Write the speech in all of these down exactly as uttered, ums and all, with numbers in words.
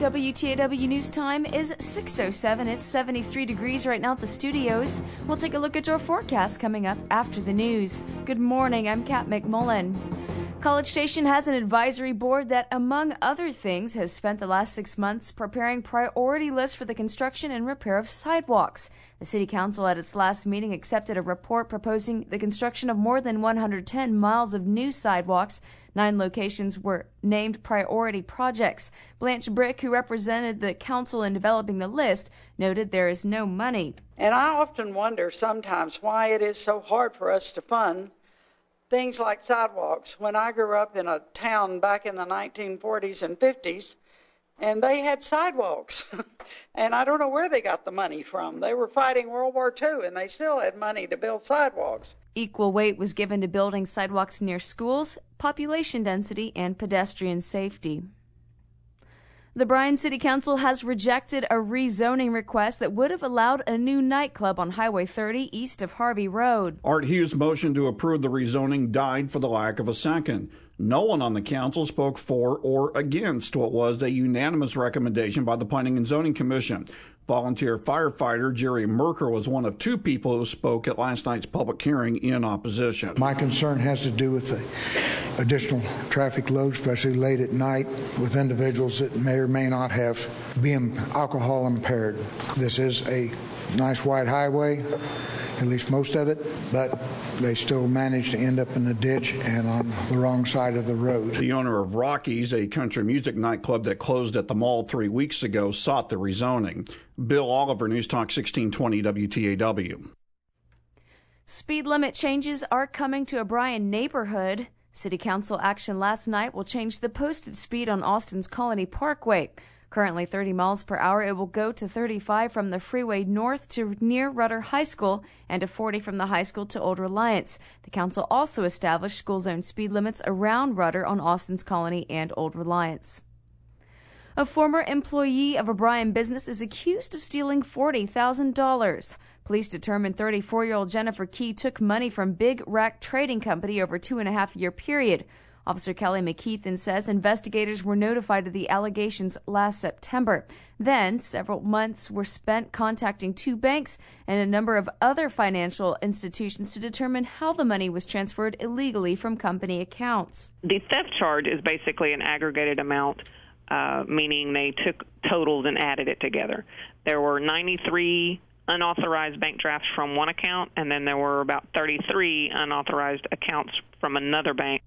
W T A W News Time is six oh seven. It's seventy-three degrees right now at the studios. We'll take a look at your forecast coming up after the news. Good morning, I'm Kat McMullen. College Station has an advisory board that, among other things, has spent the last six months preparing priority lists for the construction and repair of sidewalks. The City Council at its last meeting accepted a report proposing the construction of more than one hundred ten miles of new sidewalks. Nine locations were named priority projects. Blanche Brick, who represented the council in developing the list, noted there is no money. And I often wonder sometimes why it is so hard for us to fund things like sidewalks. When I grew up in a town back in the nineteen forties and fifties, and they had sidewalks. And I don't know where they got the money from. They were fighting World War Two, and they still had money to build sidewalks. Equal weight was given to building sidewalks near schools, population density, and pedestrian safety. The Bryan City Council has rejected a rezoning request that would have allowed a new nightclub on Highway thirty east of Harvey Road. Art Hughes' motion to approve the rezoning died for the lack of a second. No one on the council spoke for or against what was a unanimous recommendation by the Planning and Zoning Commission. Volunteer firefighter Jerry Merker was one of two people who spoke at last night's public hearing in opposition. My concern has to do with the additional traffic load, especially late at night, with individuals that may or may not have been alcohol impaired. This is a nice wide highway, at least most of it, but they still managed to end up in the ditch and on the wrong side of the road. The owner of Rockies, a country music nightclub that closed at the mall three weeks ago, sought the rezoning. Bill Oliver, News Talk sixteen twenty W T A W. Speed limit changes are coming to a Bryan neighborhood. City Council action last night will change the posted speed on Austin's Colony Parkway. Currently thirty miles per hour, it will go to thirty-five from the freeway north to near Rudder High School and to forty from the high school to Old Reliance. The council also established school zone speed limits around Rudder on Austin's Colony and Old Reliance. A former employee of a Bryan business is accused of stealing forty thousand dollars. Police determined thirty-four-year-old Jennifer Key took money from Big Rack Trading Company over a two-and-a-half-year period. Officer Kelly McKeithen says investigators were notified of the allegations last September. Then, several months were spent contacting two banks and a number of other financial institutions to determine how the money was transferred illegally from company accounts. The theft charge is basically an aggregated amount, uh, meaning they took totals and added it together. There were ninety-three unauthorized bank drafts from one account, and then there were about thirty-three unauthorized accounts from another bank.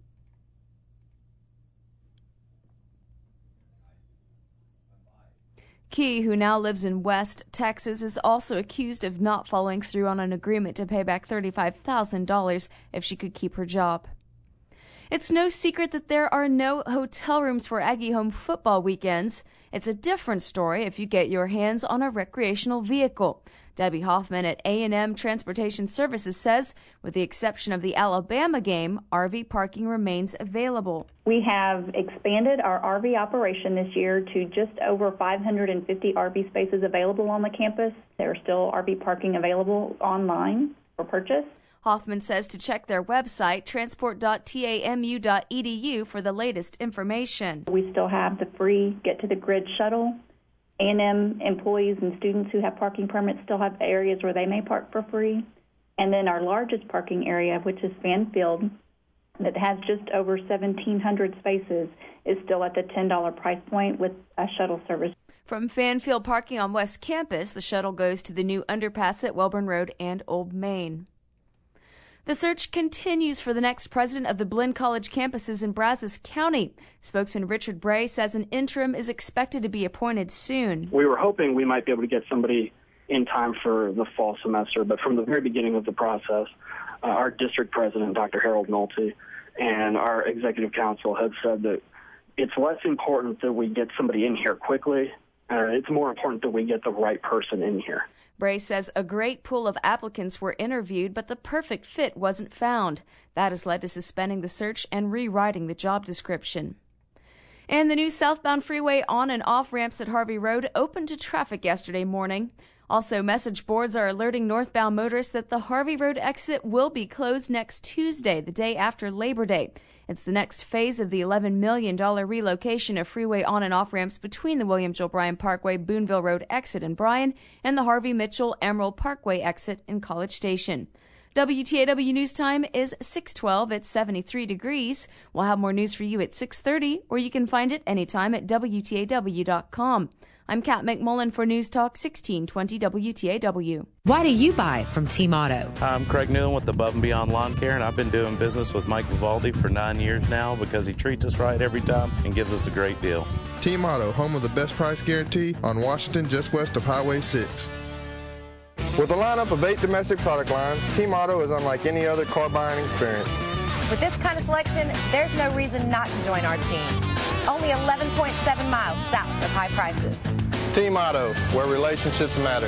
Key, who now lives in West Texas, is also accused of not following through on an agreement to pay back thirty-five thousand dollars if she could keep her job. It's no secret that there are no hotel rooms for Aggie home football weekends. It's a different story if you get your hands on a recreational vehicle. Debbie Hoffman at A and M Transportation Services says, with the exception of the Alabama game, R V parking remains available. We have expanded our R V operation this year to just over five hundred fifty R V spaces available on the campus. There are still R V parking available online for purchase. Hoffman says to check their website, transport dot tamu dot e d u, for the latest information. We still have the free Get to the Grid shuttle. A and M employees and students who have parking permits still have areas where they may park for free. And then our largest parking area, which is Fan Field, that has just over seventeen hundred spaces, is still at the ten dollars price point with a shuttle service. From Fanfield parking on West Campus, the shuttle goes to the new underpass at Welborn Road and Old Main. The search continues for the next president of the Blinn College campuses in Brazos County. Spokesman Richard Bray says an interim is expected to be appointed soon. We were hoping we might be able to get somebody in time for the fall semester, but from the very beginning of the process, uh, our district president, Doctor Harold Nolte, and our executive council have said that it's less important that we get somebody in here quickly. Uh, it's more important that we get the right person in here. Bray says a great pool of applicants were interviewed, but the perfect fit wasn't found. That has led to suspending the search and rewriting the job description. And the new southbound freeway on and off ramps at Harvey Road opened to traffic yesterday morning. Also, message boards are alerting northbound motorists that the Harvey Road exit will be closed next Tuesday, the day after Labor Day. It's the next phase of the eleven million dollars relocation of freeway on- and off-ramps between the William Joel Bryan Parkway Boonville Road exit in Bryan and the Harvey Mitchell Emerald Parkway exit in College Station. W T A W News Time is six twelve at seventy-three degrees. We'll have more news for you at six thirty, or you can find it anytime at W T A W dot com. I'm Kat McMullen for News Talk sixteen twenty W T A W. Why do you buy from Team Auto? I'm Craig Newland with Above and Beyond Lawn Care, and I've been doing business with Mike Vivaldi for nine years now because he treats us right every time and gives us a great deal. Team Auto, home of the best price guarantee on Washington, just west of Highway six. With a lineup of eight domestic product lines, Team Auto is unlike any other car buying experience. With this kind of selection, there's no reason not to join our team. Only eleven point seven miles south of high prices. Team Auto, where relationships matter.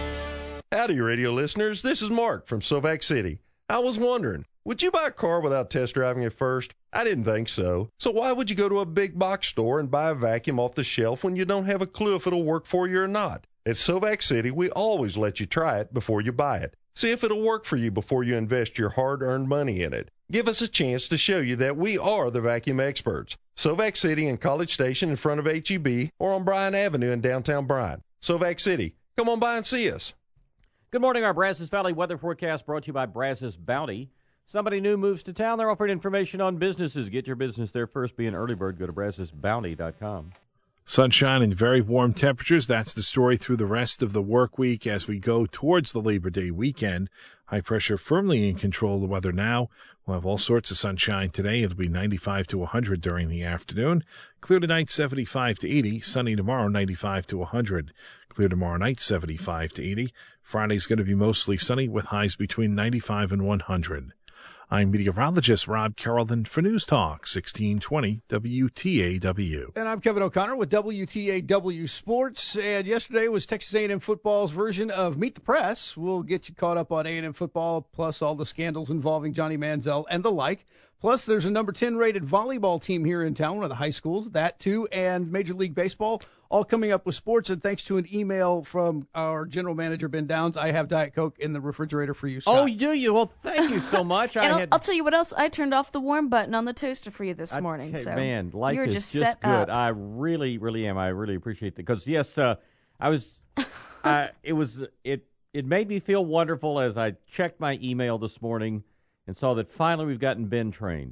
Howdy, radio listeners. This is Mark from Silvac City. I was wondering, would you buy a car without test driving it first? I didn't think so. So why would you go to a big box store and buy a vacuum off the shelf when you don't have a clue if it'll work for you or not? At Silvac City, we always let you try it before you buy it. See if it'll work for you before you invest your hard-earned money in it. Give us a chance to show you that we are the vacuum experts. Silvac City in College Station in front of H E B or on Bryan Avenue in downtown Bryan. Silvac City, come on by and see us. Good morning. Our Brazos Valley weather forecast brought to you by Brazos Bounty. Somebody new moves to town. They're offering information on businesses. Get your business there first. Be an early bird. Go to brazos bounty dot com. Sunshine and very warm temperatures. That's the story through the rest of the work week as we go towards the Labor Day weekend. High pressure firmly in control of the weather now. We'll have all sorts of sunshine today. It'll be ninety-five to one hundred during the afternoon. Clear tonight, seventy-five to eighty. Sunny tomorrow, ninety-five to one hundred. Clear tomorrow night, seventy-five to eighty. Friday's going to be mostly sunny with highs between ninety-five and one hundred. I'm meteorologist Rob Carrollton for News Talk sixteen twenty W T A W. And I'm Kevin O'Connor with W T A W Sports. And yesterday was Texas A and M football's version of Meet the Press. We'll get you caught up on A and M football, plus all the scandals involving Johnny Manziel and the like. Plus, there's a number ten rated volleyball team here in town, one of the high schools, that too, and Major League Baseball, all coming up with sports. And thanks to an email from our general manager, Ben Downs, I have Diet Coke in the refrigerator for you, Scott. Oh, do you? Well, thank you so much. and I I'll, had... I'll tell you what else. I turned off the warm button on the toaster for you this I morning. tell- So man, life you're is just, just set good. up. I really, really am. I really appreciate that because yes, uh, I was. uh, it was. It. It made me feel wonderful as I checked my email this morning and saw that finally we've gotten Ben trained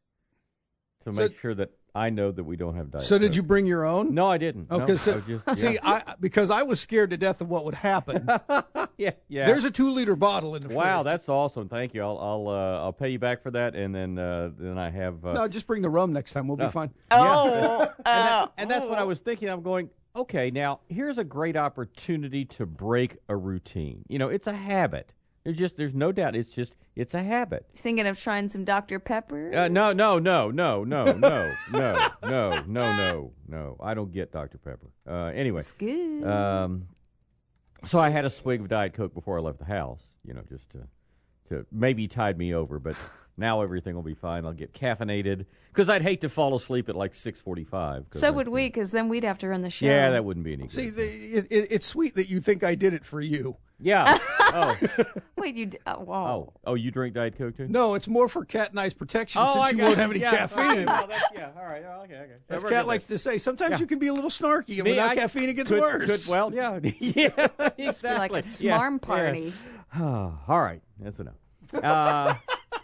to So- make sure that I know that we don't have diet. So did Coke. you bring your own? No, I didn't. Oh, No, 'cause, I uh, was just- see, yeah. I because I was scared to death of what would happen. yeah, yeah. There's a two-liter bottle in the Wow, fridge. that's awesome. Thank you. I'll I'll uh, I'll pay you back for that, and then uh, then I have. Uh, No, just bring the rum next time. We'll be No. fine. Oh, and, that, and that's what I was thinking. I'm going, okay, now here's a great opportunity to break a routine. You know, it's a habit. There's just, there's no doubt. It's just, it's a habit. Thinking of trying some Doctor Pepper? Uh, no, no, no, no, no, no, no, no, no, no, no. I don't get Doctor Pepper. Uh, anyway. It's good. Um, so I had a swig of Diet Coke before I left the house, you know, just to, to maybe tide me over, but now everything will be fine. I'll get caffeinated because I'd hate to fall asleep at like six forty-five. So would we, because then we'd have to run the show. Yeah, that wouldn't be any good. See, the, it, it, it's sweet that you think I did it for you. Yeah. Oh. Wait, you? D- oh, wow. Oh, oh, you drink Diet Coke too? No, it's more for Cat and I's protection Oh, since I you got won't it. have any Yeah. caffeine. Oh, that's, yeah, all right. Oh, okay, okay. So As we're Cat good likes there. to say, sometimes Yeah. you can be a little snarky, and Me, without I- caffeine, it gets could- worse. could- well, yeah, yeah, exactly. like a Yeah, smarm yeah. party. all right, that's enough. Uh,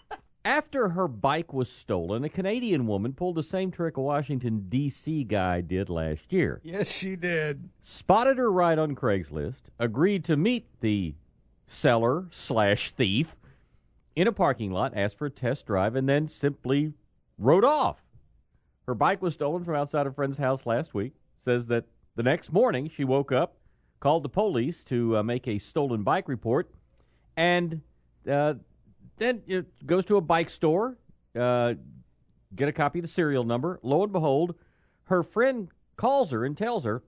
after her bike was stolen, a Canadian woman pulled the same trick a Washington, D C guy did last year. Yes, she did. Spotted her ride on Craigslist, agreed to meet the seller slash thief in a parking lot, asked for a test drive, and then simply rode off. Her bike was stolen from outside a friend's house last week. Says that the next morning she woke up, called the police to uh, make a stolen bike report, and uh, then it goes to a bike store, uh, get a copy of the serial number. Lo and behold, her friend calls her and tells her,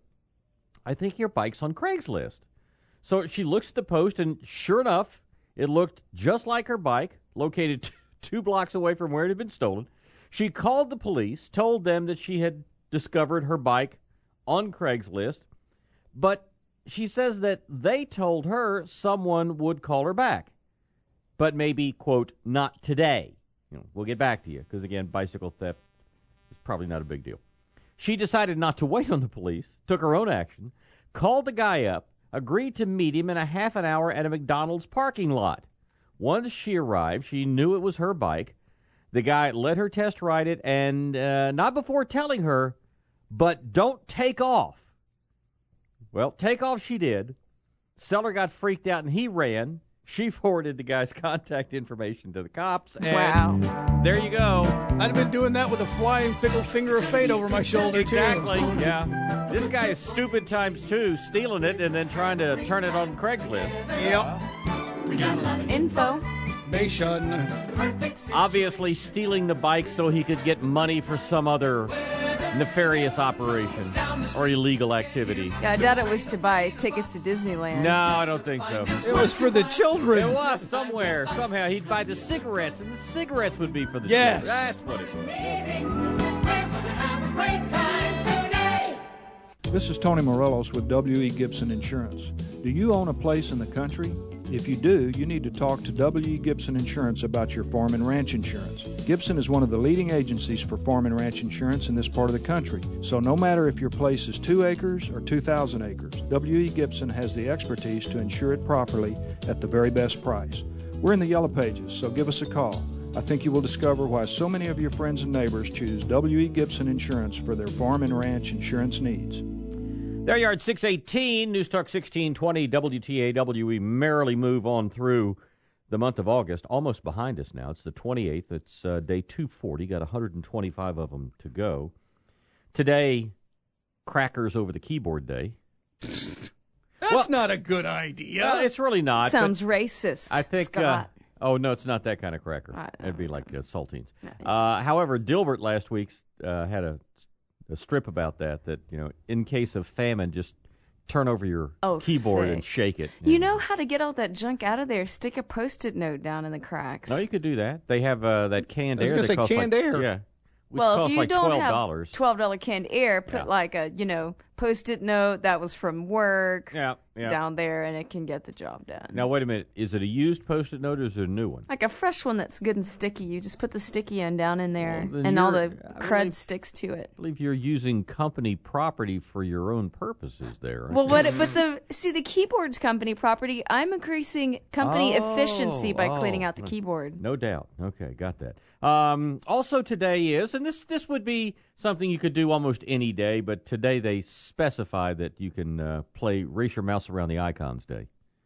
I think your bike's on Craigslist. So she looks at the post, and sure enough, it looked just like her bike, located t- two blocks away from where it had been stolen. She called the police, told them that she had discovered her bike on Craigslist, but she says that they told her someone would call her back, but maybe, quote, not today. You know, we'll get back to you, because, again, bicycle theft is probably not a big deal. She decided not to wait on the police, took her own action, called the guy up, agreed to meet him in a half an hour at a McDonald's parking lot. Once she arrived, she knew it was her bike. The guy let her test ride it, and uh, not before telling her, but don't take off. Well, take off she did. Seller got freaked out, and he ran. She forwarded the guy's contact information to the cops. And wow. There you go. I'd have been doing that with a flying fickle finger of fate over my shoulder, exactly, too. Exactly, yeah. This guy is stupid times two, stealing it and then trying to turn it on Craigslist. Yep. We got a lot of info. Nation. Obviously stealing the bike so he could get money for some other nefarious operation or illegal activity. Yeah, I doubt it was to buy tickets to Disneyland. No, I don't think so. It was for the children. It was somewhere. Somehow he'd buy the cigarettes, and the cigarettes would be for the yes. children. That's what it was. This is Tony Morelos with W E. Gibson Insurance. Do you own a place in the country? If you do, you need to talk to W E. Gibson Insurance about your farm and ranch insurance. Gibson is one of the leading agencies for farm and ranch insurance in this part of the country. So no matter if your place is two acres or two thousand acres, W E. Gibson has the expertise to insure it properly at the very best price. We're in the Yellow Pages, so give us a call. I think you will discover why so many of your friends and neighbors choose W E. Gibson Insurance for their farm and ranch insurance needs. There you are at six eighteen, News Talk sixteen twenty, W T A W. We merrily move on through the month of August, almost behind us now. It's the twenty-eighth. It's uh, day two forty. Got one hundred twenty-five of them to go. Today, crackers over the keyboard day. That's well, not a good idea. Well, it's really not. Sounds racist, I think, Scott. Uh, oh, no, it's not that kind of cracker. It'd be like uh, saltines. Uh, however, Dilbert last week uh, had a a strip about that, that, you know, in case of famine, just turn over your oh, keyboard sick. and shake it. You know how to get all that junk out of there. Stick a Post-it note down in the cracks. No, you could do that. They have uh, that canned air. I was going to say canned like, air. Yeah. Which well, costs if you like don't twelve dollars. have twelve dollars canned air, put yeah. like a, you know, Post-it note that was from work yeah, yeah. down there, and it can get the job done. Now, wait a minute. Is it a used Post-it note or is it a new one? Like a fresh one that's good and sticky. You just put the sticky end down in there, well, and all the I crud believe, sticks to it. I believe you're using company property for your own purposes there. Well, what? But the see, the keyboard's company property. I'm increasing company oh, efficiency by oh, cleaning out the keyboard. No doubt. Okay, got that. Um, also today is, and this this would be something you could do almost any day, but today they specify that you can uh, play Race Your Mouse Around the Icons Day,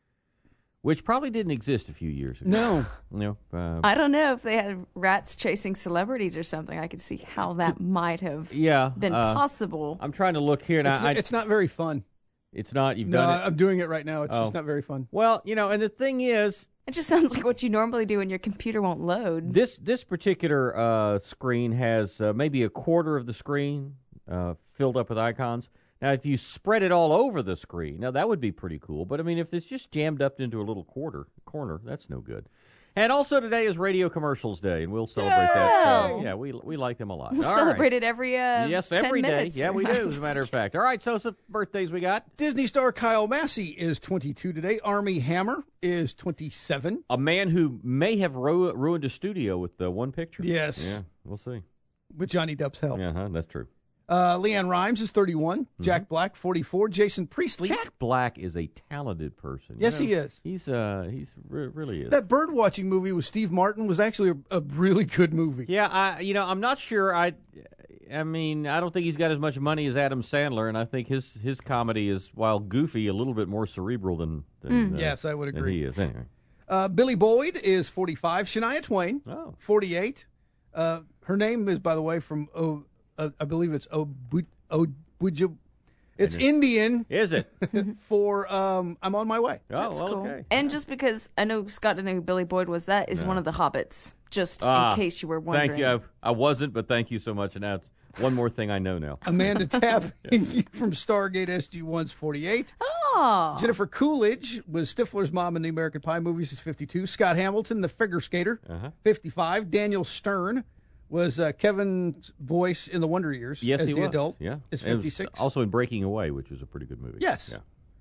which probably didn't exist a few years ago. No. No. Uh, I don't know if they had rats chasing celebrities or something. I could see how that might have yeah, been uh, possible. I'm trying to look here. And it's, I, not, I, it's not very fun. It's not? You've no, done it? I'm doing it right now. It's oh. just not very fun. Well, you know, and the thing is, it just sounds like what you normally do when your computer won't load. This this particular uh, screen has uh, maybe a quarter of the screen uh, filled up with icons. Now, if you spread it all over the screen, now that would be pretty cool. But, I mean, if it's just jammed up into a little quarter corner, that's no good. And also today is Radio Commercials Day, and we'll celebrate yeah. that. Yeah, we we like them a lot. We'll all celebrate right. it every uh, yes, ten every day. minutes. Yeah, we do, as a matter of fact. All right, so some birthdays we got. Disney star Kyle Massey is twenty-two today. Armie Hammer is twenty-seven. A man who may have ru- ruined a studio with uh, one picture. Yes. Yeah, we'll see. With Johnny Depp's help. Yeah, huh, that's true. Uh, Leanne Rimes is thirty-one. Mm-hmm. Jack Black, forty-four. Jason Priestley. Jack Black is a talented person. Yes, you know, he is. He's uh, he's re- really is. That bird watching movie with Steve Martin was actually a, a really good movie. Yeah, I you know I'm not sure. I, I mean I don't think he's got as much money as Adam Sandler, and I think his his comedy is, while goofy, a little bit more cerebral than. than mm. uh, yes, I would agree. Than he is anyway. Uh, Billy Boyd is forty-five. Shania Twain, oh. forty-eight. Uh, her name is, by the way, from o, uh, I believe it's Obu. Oh, would you? It's Indian. Is it? For um, I'm on my way. Oh, That's well, cool. okay. And just because I know Scott didn't know who Billy Boyd was, that is no. one of the Hobbits. Just ah, in case you were wondering. Thank you. I, I wasn't, but thank you so much. And now it's one more thing I know now. Amanda Tapping from Stargate S G one's forty-eight. Oh. Jennifer Coolidge was Stifler's mom in the American Pie movies is fifty-two. Scott Hamilton, the figure skater, uh-huh. fifty-five. Daniel Stern was uh, Kevin's voice in The Wonder Years yes, as he the was. adult. Yeah, is fifty-six. Also in Breaking Away, which was a pretty good movie. Yes. Yeah.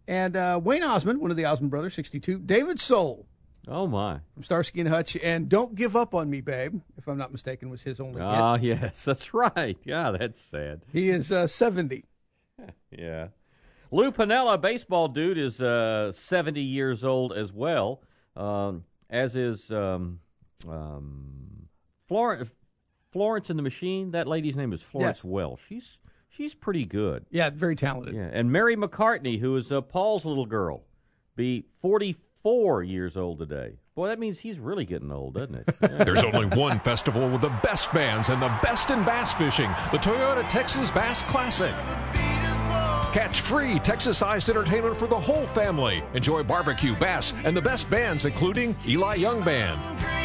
And uh, Wayne Osmond, one of the Osmond brothers, sixty-two. David Soul. Oh, my. From Starsky and Hutch. And Don't Give Up on Me, Babe, if I'm not mistaken, was his only Ah, hit. yes, that's right. Yeah, that's sad. He is uh, seventy. Yeah. Lou Piniella, baseball dude, is uh, seventy years old as well, um, as is um, um, Florence, Florence and the Machine. That lady's name is Florence Yes. Welch. She's she's pretty good. Yeah, very talented. Yeah, and Mary McCartney, who is uh, Paul's little girl, be forty-four years old today. Boy, that means he's really getting old, doesn't it? Yeah. There's only one festival with the best bands and the best in bass fishing, the Toyota Texas Bass Classic. Catch free Texas-sized entertainment for the whole family. Enjoy barbecue, bass, and the best bands, including Eli Young Band,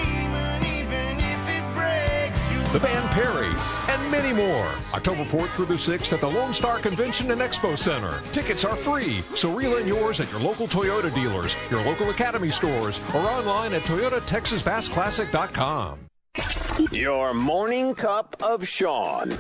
the band Perry, and many more. October fourth through the sixth at the Lone Star Convention and Expo Center. Tickets are free, so reel in yours at your local Toyota dealers, your local Academy stores, or online at Toyota Texas Bass Classic dot com. Your morning cup of Sean.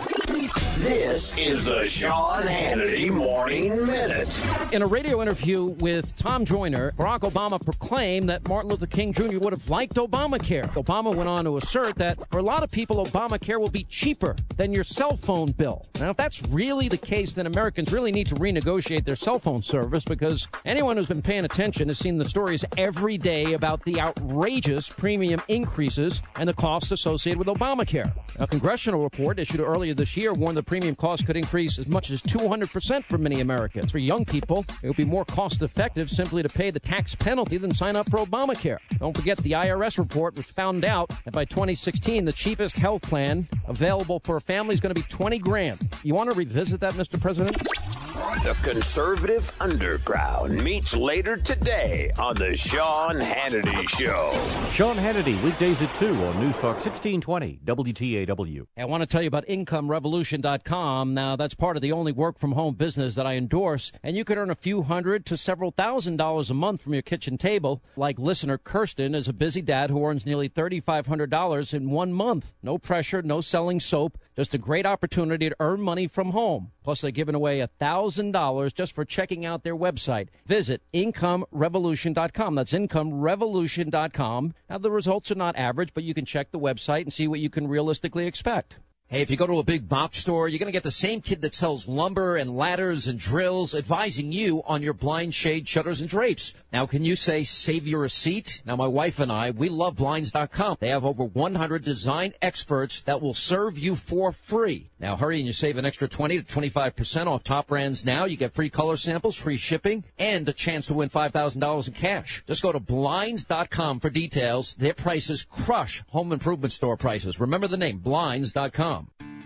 This is the Sean Hannity Morning Minute. In a radio interview with Tom Joyner, Barack Obama proclaimed that Martin Luther King Junior would have liked Obamacare. Obama went on to assert that for a lot of people, Obamacare will be cheaper than your cell phone bill. Now, if that's really the case, then Americans really need to renegotiate their cell phone service, because anyone who's been paying attention has seen the stories every day about the outrageous premium increases and the costs associated with Obamacare. A congressional report issued earlier this year warned the premium cost could increase as much as two hundred percent for many Americans. For young people, it would be more cost-effective simply to pay the tax penalty than sign up for Obamacare. Don't forget the I R S report, which found out that by twenty sixteen, the cheapest health plan available for a family is going to be twenty grand. You want to revisit that, Mister President? The conservative underground meets later today on the Sean Hannity Show. Sean Hannity, weekdays at two on News Talk sixteen twenty W T A W. I want to tell you about income revolution dot com. Now, that's part of the only work-from-home business that I endorse, and you could earn a few hundred to several thousand dollars a month from your kitchen table. Like listener Kirsten is a busy dad who earns nearly three thousand five hundred dollars in one month. No pressure, no selling soap, just a great opportunity to earn money from home. Plus, they're giving away one thousand dollars just for checking out their website. Visit income revolution dot com. That's income revolution dot com. Now, the results are not average, but you can check the website and see what you can realistically expect. Hey, if you go to a big box store, you're going to get the same kid that sells lumber and ladders and drills advising you on your blind shade shutters and drapes. Now, can you say save your receipt? Now, my wife and I, we love blinds dot com. They have over one hundred design experts that will serve you for free. Now, hurry and you save an extra twenty to twenty-five percent off top brands now. You get free color samples, free shipping, and a chance to win five thousand dollars in cash. Just go to blinds dot com for details. Their prices crush home improvement store prices. Remember the name, blinds dot com.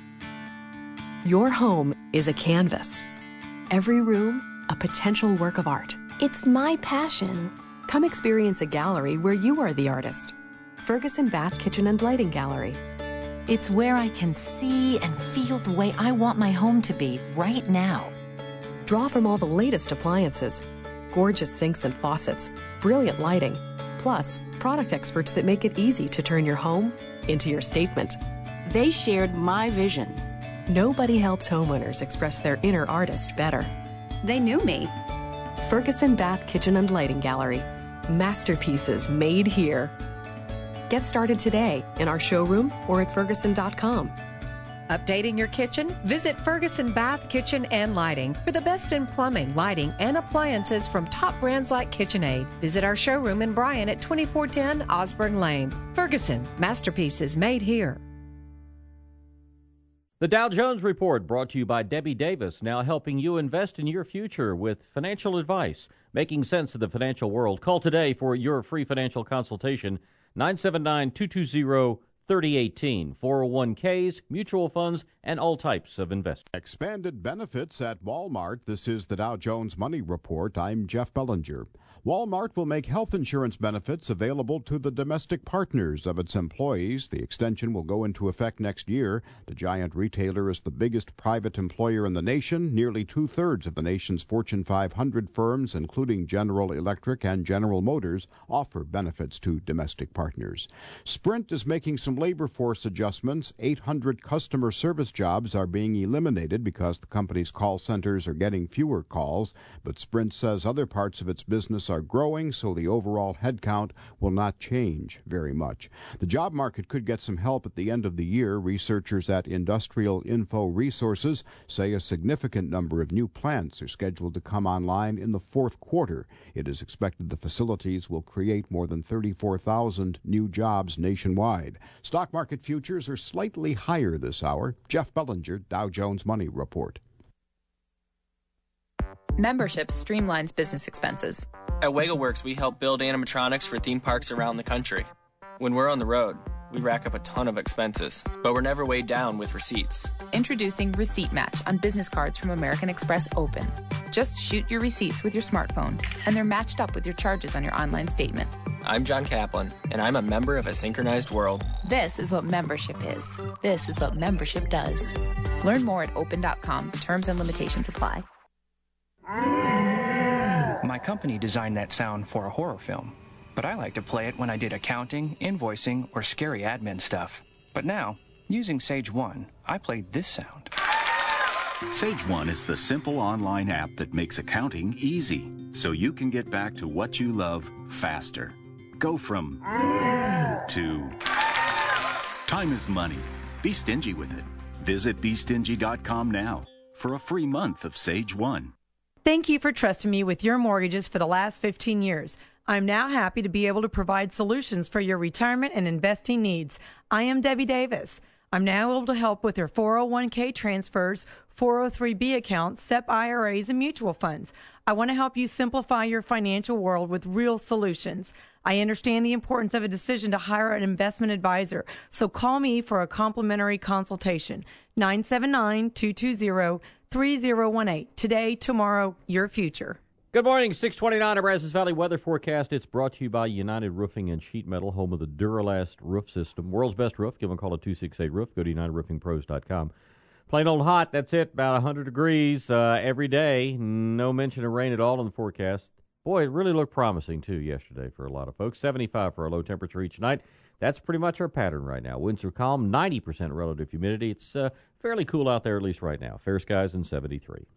Your home is a canvas. Every room, a potential work of art. It's my passion. Come experience a gallery where you are the artist. Ferguson Bath Kitchen and Lighting Gallery. It's where I can see and feel the way I want my home to be right now. Draw from all the latest appliances, gorgeous sinks and faucets, brilliant lighting, plus product experts that make it easy to turn your home into your statement. They shared my vision. Nobody helps homeowners express their inner artist better. They knew me. Ferguson Bath Kitchen and Lighting Gallery. Masterpieces made here. Get started today in our showroom or at ferguson dot com. Updating your kitchen? Visit Ferguson Bath Kitchen and Lighting for the best in plumbing, lighting, and appliances from top brands like KitchenAid. Visit our showroom in Bryan at twenty-four ten Osborne Lane. Ferguson, masterpieces made here. The Dow Jones Report, brought to you by Debbie Davis, now helping you invest in your future with financial advice, making sense of the financial world. Call today for your free financial consultation, nine seven nine, two two zero, three oh one eight, four oh one k's, mutual funds, and all types of investment. Expanded benefits at Walmart. This is the Dow Jones Money Report. I'm Jeff Bellinger. Walmart will make health insurance benefits available to the domestic partners of its employees. The extension will go into effect next year. The giant retailer is the biggest private employer in the nation. Nearly two-thirds of the nation's Fortune five hundred firms, including General Electric and General Motors, offer benefits to domestic partners. Sprint is making some labor force adjustments. eight hundred customer service jobs are being eliminated because the company's call centers are getting fewer calls. But Sprint says other parts of its business are growing, so the overall headcount will not change very much. The job market could get some help at the end of the year. Researchers at Industrial Info Resources say a significant number of new plants are scheduled to come online in the fourth quarter. It is expected the facilities will create more than thirty-four thousand new jobs nationwide. Stock market futures are slightly higher this hour. Jeff Bellinger, Dow Jones Money Report. Membership streamlines business expenses. At WegoWorks, we help build animatronics for theme parks around the country. When we're on the road, we rack up a ton of expenses, but we're never weighed down with receipts. Introducing Receipt Match on business cards from American Express Open. Just shoot your receipts with your smartphone, and they're matched up with your charges on your online statement. I'm John Kaplan, and I'm a member of A Synchronized World. This is what membership is. This is what membership does. Learn more at open dot com. Terms and limitations apply. My company designed that sound for a horror film, but I like to play it when I did accounting, invoicing, or scary admin stuff. But now, using Sage One, I played this sound. Sage One is the simple online app that makes accounting easy, so you can get back to what you love faster. Go from to time is money. Be stingy with it. Visit be stingy dot com now for a free month of Sage One. Thank you for trusting me with your mortgages for the last fifteen years. I'm now happy to be able to provide solutions for your retirement and investing needs. I am Debbie Davis. I'm now able to help with your four oh one k transfers, four oh three b accounts, S E P I R As, and mutual funds. I want to help you simplify your financial world with real solutions. I understand the importance of a decision to hire an investment advisor, so call me for a complimentary consultation. nine seven nine, two two zero, three zero one eight. Today, tomorrow, your future. Good morning, six twenty-nine, Brazos Valley weather forecast. It's brought to you by United Roofing and Sheet Metal, home of the Duralast roof system. World's best roof. Give them a call at two six eight roof. Go to united roofing pros dot com. Plain old hot, that's it, about one hundred degrees uh, every day. No mention of rain at all in the forecast. Boy, it really looked promising, too, yesterday for a lot of folks. seventy-five for a low temperature each night. That's pretty much our pattern right now. Winds are calm, ninety percent relative humidity. It's uh, fairly cool out there, at least right now. Fair skies and seventy-three.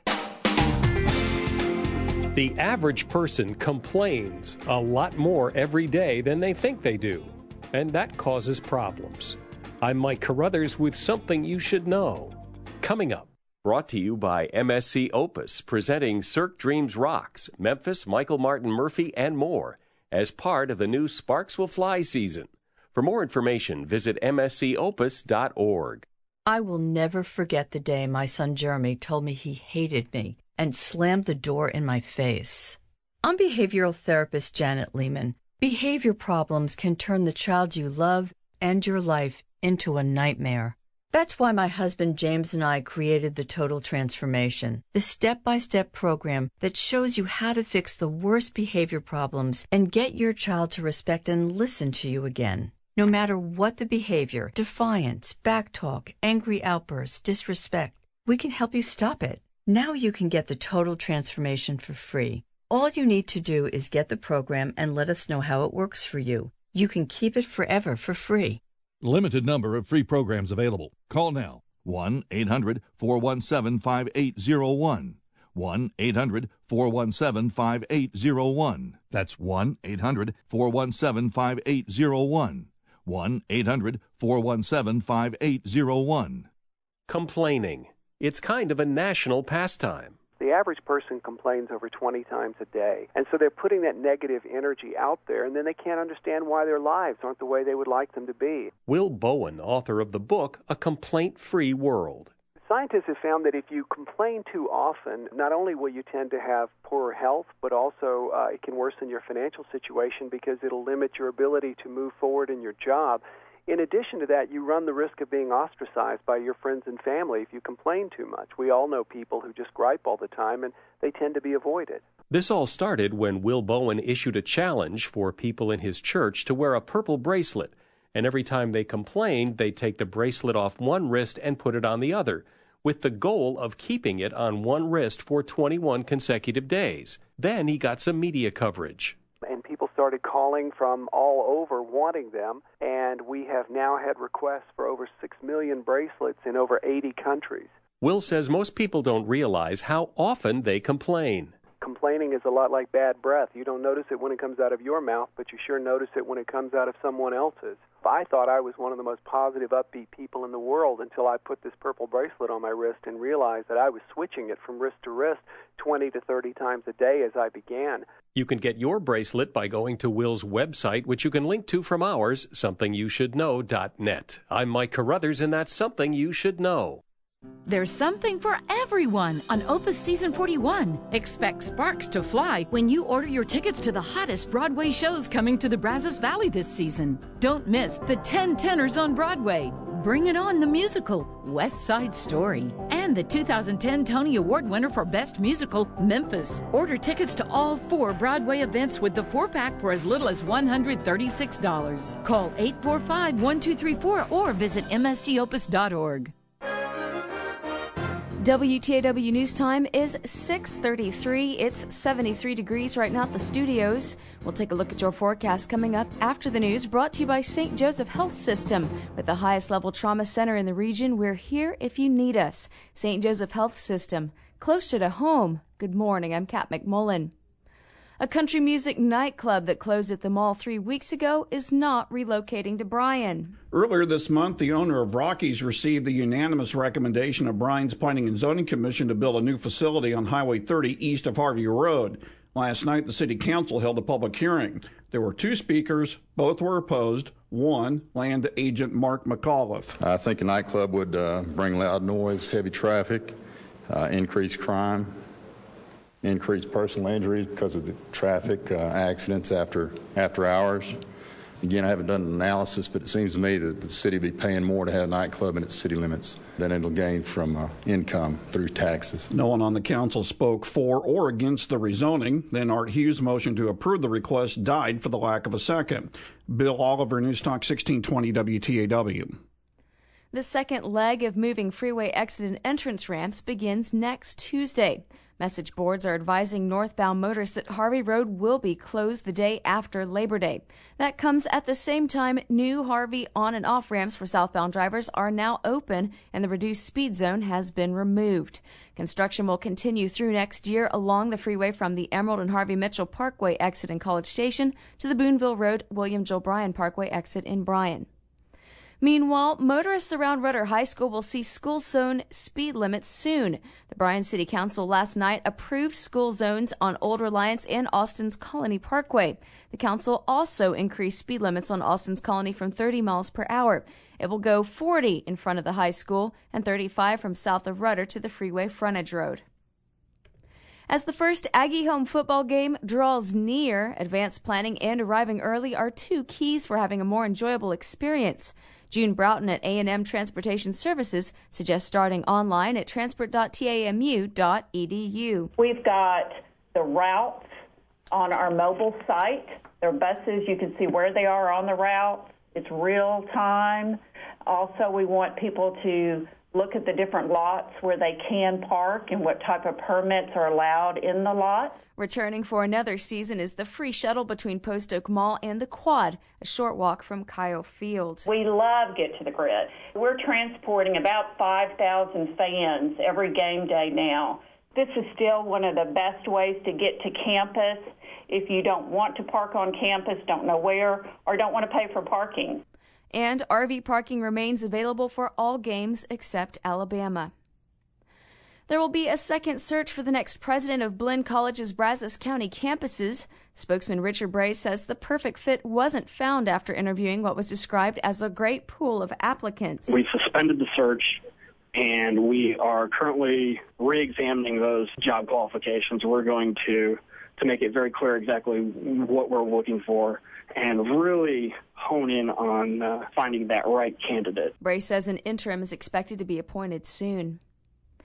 The average person complains a lot more every day than they think they do, and that causes problems. I'm Mike Carruthers with something you should know. Coming up. Brought to you by M S C Opus, presenting Cirque Dreams Rocks, Memphis, Michael Martin Murphey, and more, as part of the new Sparks Will Fly season. For more information, visit m s c opus dot org. I will never forget the day my son Jeremy told me he hated me and slammed the door in my face. I'm behavioral therapist Janet Lehman. Behavior problems can turn the child you love and your life into a nightmare. That's why my husband James and I created the Total Transformation, the step-by-step program that shows you how to fix the worst behavior problems and get your child to respect and listen to you again. No matter what the behavior, defiance, backtalk, angry outbursts, disrespect, we can help you stop it. Now you can get the Total Transformation for free. All you need to do is get the program and let us know how it works for you. You can keep it forever for free. Limited number of free programs available. Call now. one eight hundred four one seven five eight zero one. one eight hundred four one seven five eight zero one. That's one eight hundred four one seven five eight zero one. one eight hundred four one seven five eight zero one. Complaining. It's kind of a national pastime. The average person complains over twenty times a day, and so they're putting that negative energy out there, and then they can't understand why their lives aren't the way they would like them to be. Will Bowen, author of the book, A Complaint-Free World. Scientists have found that if you complain too often, not only will you tend to have poorer health, but also uh, it can worsen your financial situation because it'll limit your ability to move forward in your job. In addition to that, you run the risk of being ostracized by your friends and family if you complain too much. We all know people who just gripe all the time, and they tend to be avoided. This all started when Will Bowen issued a challenge for people in his church to wear a purple bracelet, and every time they complained, they'd take the bracelet off one wrist and put it on the other, with the goal of keeping it on one wrist for twenty-one consecutive days. Then he got some media coverage. And people started calling from all over wanting them, and we have now had requests for over six million bracelets in over eighty countries. Will says most people don't realize how often they complain. Complaining is a lot like bad breath. You don't notice it when it comes out of your mouth, but you sure notice it when it comes out of someone else's. I thought I was one of the most positive, upbeat people in the world until I put this purple bracelet on my wrist and realized that I was switching it from wrist to wrist twenty to thirty times a day as I began. You can get your bracelet by going to Will's website, which you can link to from ours, something you should know dot net. I'm Mike Carruthers, and that's Something You Should Know. There's something for everyone on Opus Season forty-one. Expect sparks to fly when you order your tickets to the hottest Broadway shows coming to the Brazos Valley this season. Don't miss the ten tenors on Broadway, Bring It On the Musical, West Side Story, and the two thousand ten Tony Award winner for Best Musical, Memphis. Order tickets to all four Broadway events with the four-pack for as little as one hundred thirty-six dollars. Call eight four five, one two three four or visit m s c opus dot org. W T A W News Time is six thirty-three. It's seventy-three degrees right now at the studios. We'll take a look at your forecast coming up after the news, brought to you by Saint Joseph Health System. With the highest level trauma center in the region, we're here if you need us. Saint Joseph Health System, closer to home. Good morning, I'm Kat McMullen. A country music nightclub that closed at the mall three weeks ago is not relocating to Bryan. Earlier this month, the owner of Rockies received the unanimous recommendation of Bryan's Planning and Zoning Commission to build a new facility on Highway thirty east of Harvey Road. Last night, the city council held a public hearing. There were two speakers. Both were opposed. One, land agent Mark McAuliffe. I think a nightclub would uh, bring loud noise, heavy traffic, uh, increased crime, increased personal injuries because of the traffic uh, accidents after after hours. Again, I haven't done an analysis, but it seems to me that the city will be paying more to have a nightclub in its city limits than it'll gain from uh, income through taxes. No one on the council spoke for or against the rezoning. Then Art Hughes' motion to approve the request died for the lack of a second. Bill Oliver, News Talk sixteen twenty W T A W. The second leg of moving freeway exit and entrance ramps begins next Tuesday. Message boards are advising northbound motorists that Harvey Road will be closed the day after Labor Day. That comes at the same time new Harvey on and off ramps for southbound drivers are now open and the reduced speed zone has been removed. Construction will continue through next year along the freeway from the Emerald and Harvey Mitchell Parkway exit in College Station to the Boonville Road William Joel Bryan Parkway exit in Bryan. Meanwhile, motorists around Rudder High School will see school zone speed limits soon. The Bryan City Council last night approved school zones on Old Reliance and Austin's Colony Parkway. The council also increased speed limits on Austin's Colony from thirty miles per hour. It will go forty in front of the high school and thirty-five from south of Rudder to the freeway frontage road. As the first Aggie home football game draws near, advanced planning and arriving early are two keys for having a more enjoyable experience. June Broughton at A and M Transportation Services suggests starting online at transport dot t a m u dot e d u. We've got the routes on our mobile site. They're buses. You can see where they are on the route. It's real time. Also, we want people to look at the different lots where they can park and what type of permits are allowed in the lot. Returning for another season is the free shuttle between Post Oak Mall and the Quad, a short walk from Kyle Field. We love Get to the Grid. We're transporting about five thousand fans every game day now. This is still one of the best ways to get to campus if you don't want to park on campus, don't know where, or don't want to pay for parking. And R V parking remains available for all games except Alabama. There will be a second search for the next president of Blinn College's Brazos County campuses. Spokesman Richard Bray says the perfect fit wasn't found after interviewing what was described as a great pool of applicants. We suspended the search, and we are currently re-examining those job qualifications. We're going to, to make it very clear exactly what we're looking for and really hone in on uh, finding that right candidate. Bray says an interim is expected to be appointed soon.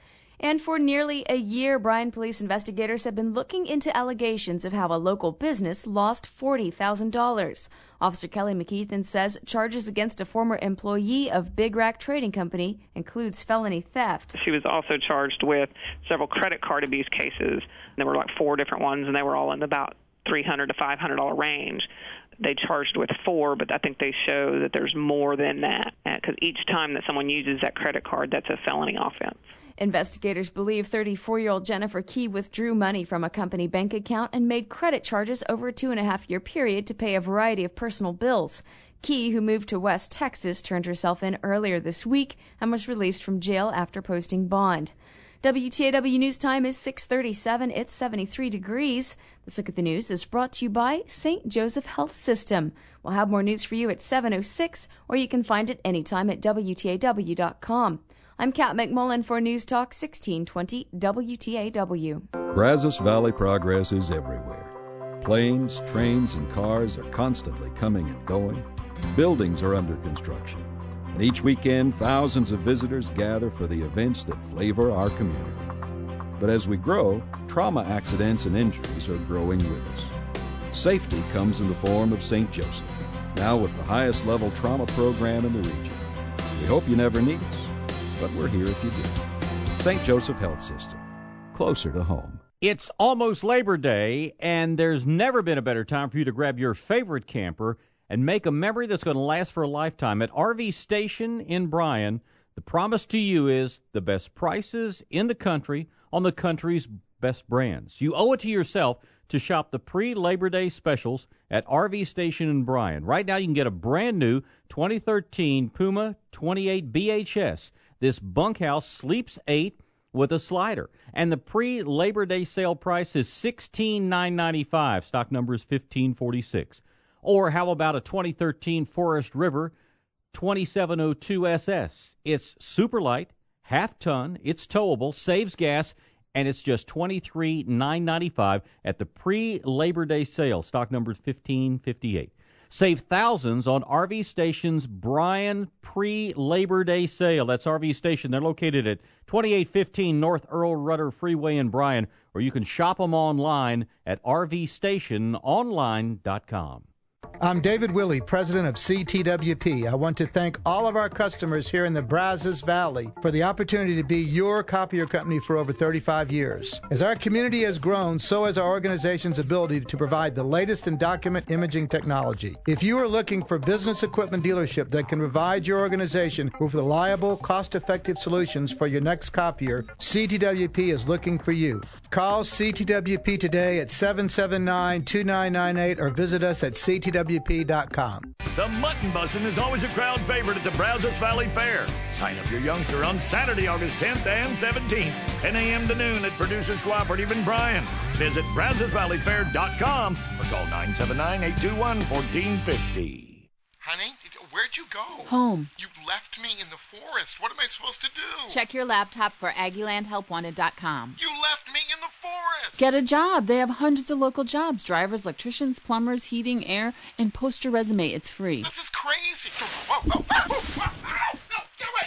And for nearly a year, Bryan police investigators have been looking into allegations of how a local business lost forty thousand dollars. Officer Kelly McKeithen says charges against a former employee of Big Rack Trading Company includes felony theft. She was also charged with several credit card abuse cases. There were like four different ones, and they were all in about three hundred dollars to five hundred dollars range. They charged with four, but I think they show that there's more than that, because each time that someone uses that credit card, that's a felony offense. Investigators believe thirty-four-year-old Jennifer Key withdrew money from a company bank account and made credit charges over a two-and-a-half-year period to pay a variety of personal bills. Key, who moved to West Texas, turned herself in earlier this week and was released from jail after posting bond. W T A W News Time is six thirty-seven. It's seventy-three degrees. This Look at the News is brought to you by Saint Joseph Health System. We'll have more news for you at seven oh six, or you can find it anytime at W T A W dot com. I'm Kat McMullen for News Talk sixteen twenty W T A W. Brazos Valley progress is everywhere. Planes, trains, and cars are constantly coming and going. Buildings are under construction. And each weekend, thousands of visitors gather for the events that flavor our community. But as we grow, trauma accidents and injuries are growing with us. Safety comes in the form of Saint Joseph, now with the highest level trauma program in the region. We hope you never need us, but we're here if you do. Saint Joseph Health System, closer to home. It's almost Labor Day, and there's never been a better time for you to grab your favorite camper and make a memory that's going to last for a lifetime. At R V Station in Bryan, the promise to you is the best prices in the country on the country's best brands. You owe it to yourself to shop the pre-Labor Day specials at R V Station in Bryan. Right now you can get a brand new twenty thirteen Puma twenty-eight B H S. This bunkhouse sleeps eight with a slider. And the pre-Labor Day sale price is sixteen thousand nine hundred ninety-five dollars. Stock number is fifteen forty-six. Or how about a twenty thirteen Forest River twenty-seven oh two S S? It's super light, half ton, it's towable, saves gas, and it's just twenty-three thousand nine hundred ninety-five dollars at the pre-Labor Day sale. Stock number is fifteen fifty-eight. Save thousands on R V Station's Bryan pre-Labor Day sale. That's R V Station. They're located at twenty-eight fifteen North Earl Rudder Freeway in Bryan, or you can shop them online at r v station online dot com. I'm David Willey, president of C T W P. I want to thank all of our customers here in the Brazos Valley for the opportunity to be your copier company for over thirty-five years. As our community has grown, so has our organization's ability to provide the latest in document imaging technology. If you are looking for business equipment dealership that can provide your organization with reliable, cost-effective solutions for your next copier, C T W P is looking for you. Call C T W P today at seven seven nine, two nine nine eight or visit us at c t w p dot com. The Mutton Bustin' is always a crowd favorite at the Brazos Valley Fair. Sign up your youngster on Saturday, August tenth and seventeenth, ten a.m. to noon at Producers Cooperative in Bryan. Visit brazos valley fair dot com or call nine seven nine, eight two one, one four five zero. Honey, where'd you go? Home. You left me in the forest. What am I supposed to do? Check your laptop for Aggie Land Help Wanted dot com. You left me in the forest! Get a job. They have hundreds of local jobs. Drivers, electricians, plumbers, heating, air, and post your resume. It's free. This is crazy. Whoa, whoa, whoa, whoa. No, get away,